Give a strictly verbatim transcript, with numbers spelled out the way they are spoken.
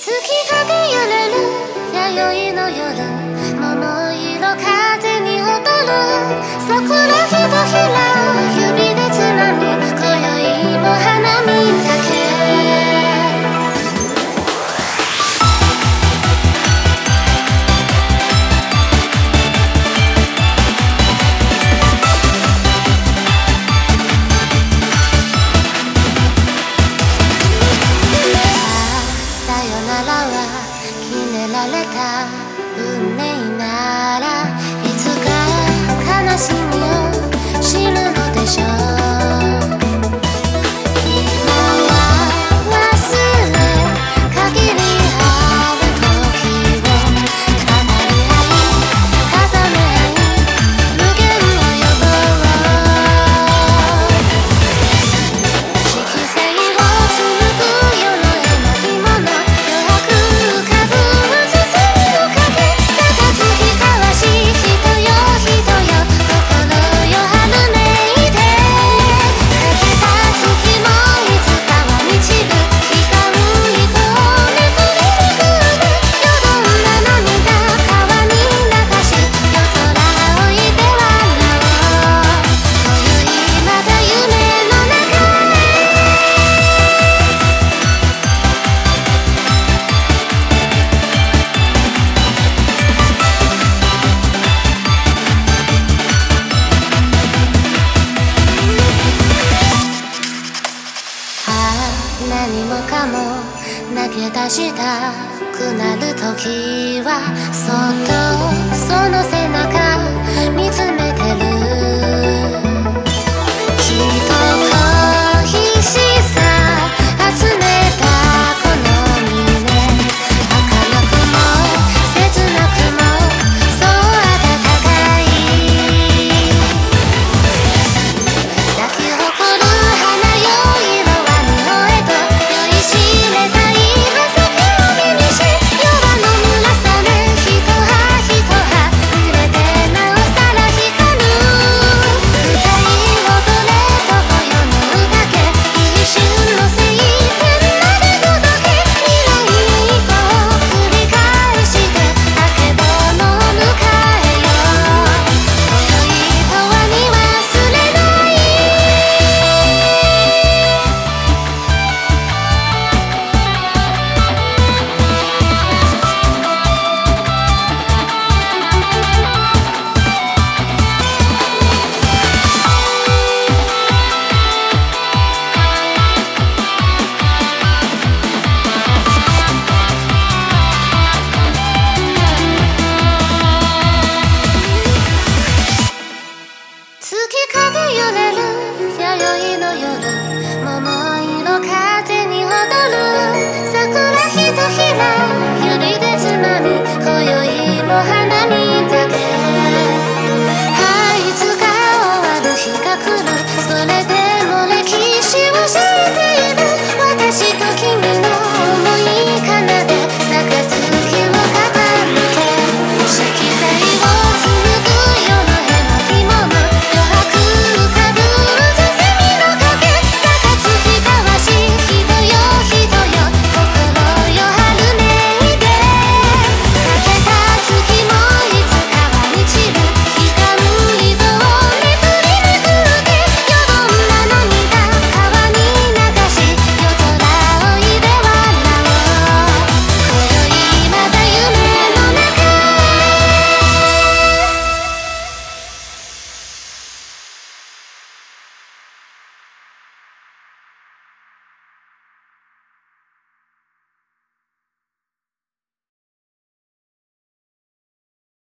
月影揺れる弥生の夜、桃色風に踊る。桜ひとひら指でつまみ、今宵も花見酒。さよならは決められた運命なら、いつか悲しみを知るのでしょう。今は忘れ限りある時を語り合い重ね合い無限を呼ぼう。色彩を紡ぐ世の絵巻物、余白浮かぶ薄墨の影。杯交わし人よ人よ心よ春めいて。かけた月もいつかは満ちる。光る糸をめくりめくる。よどんだ涙川に流し、夜空置いて笑おう。今宵また夢の中ああ、何もかも投げ出したくなる時は、そっとその背中見つめ